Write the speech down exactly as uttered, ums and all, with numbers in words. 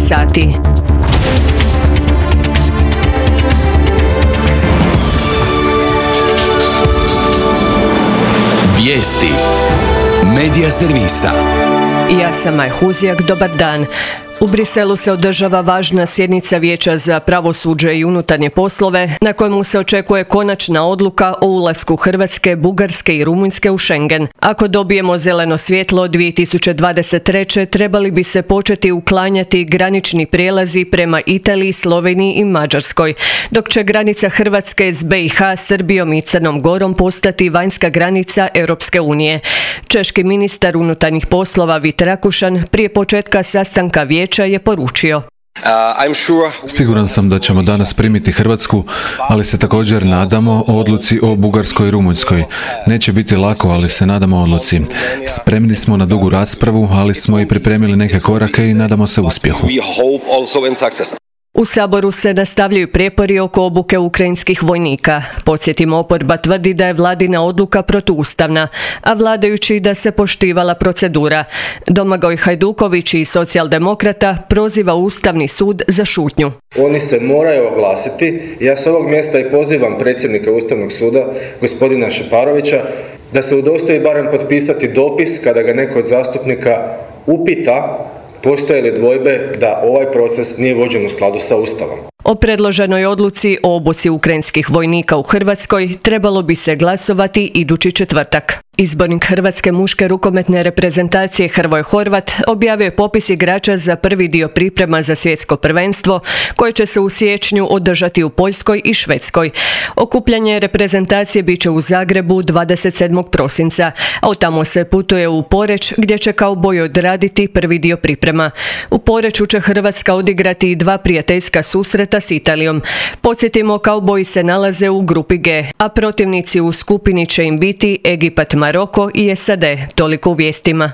sati. Vijesti Medija servisa. Ja sam Maj Huzjak, dobar dan. U Briselu se održava važna sjednica Vijeća za pravosuđe i unutarnje poslove, na kojemu se očekuje konačna odluka o ulasku Hrvatske, Bugarske i Rumunjske u Schengen. Ako dobijemo zeleno svjetlo dvije tisuće dvadeset treće trebali bi se početi uklanjati granični prijelazi prema Italiji, Sloveniji i Mađarskoj, dok će granica Hrvatske s B i H, Srbijom i Crnom Gorom postati vanjska granica Europske unije. Češki ministar unutarnjih poslova Vit Rakušan prije početka sastanka Vijeća je poručio: Siguran sam da ćemo danas primiti Hrvatsku, ali se također nadamo odluci o Bugarskoj i Rumunjskoj. Neće biti lako, ali se nadamo odluci. Spremni smo na dugu raspravu, ali smo i pripremili neke korake i nadamo se uspjehu. U Saboru se nastavljaju prijepori oko obuke ukrajinskih vojnika. Podsjetimo, oporba tvrdi da je vladina odluka protuustavna, a vladajući da se poštivala procedura. Domagoj Hajduković iz Socijaldemokrata proziva Ustavni sud za šutnju. Oni se moraju oglasiti. Ja s ovog mjesta i pozivam predsjednika Ustavnog suda, gospodina Šeparovića, da se udostoji barem potpisati dopis kada ga neko od zastupnika upita postoje li dvojbe da ovaj proces nije vođen u skladu sa Ustavom. O predloženoj odluci o obuci ukrajinskih vojnika u Hrvatskoj trebalo bi se glasovati idući četvrtak. Izbornik Hrvatske muške rukometne reprezentacije Hrvoje Horvat objavio je popis igrača za prvi dio priprema za svjetsko prvenstvo koje će se u siječnju održati u Poljskoj i Švedskoj. Okupljanje reprezentacije biće u Zagrebu dvadeset sedmog prosinca, a od tamo se putuje u Poreč gdje će kauboji odraditi prvi dio priprema. U Poreču će Hrvatska odigrati i dva prijateljska susreta s Italijom. Podsjetimo, kauboji se nalaze u grupi G, a protivnici u skupini će im biti Egipat, Maroko i S A D. Toliko u vijestima.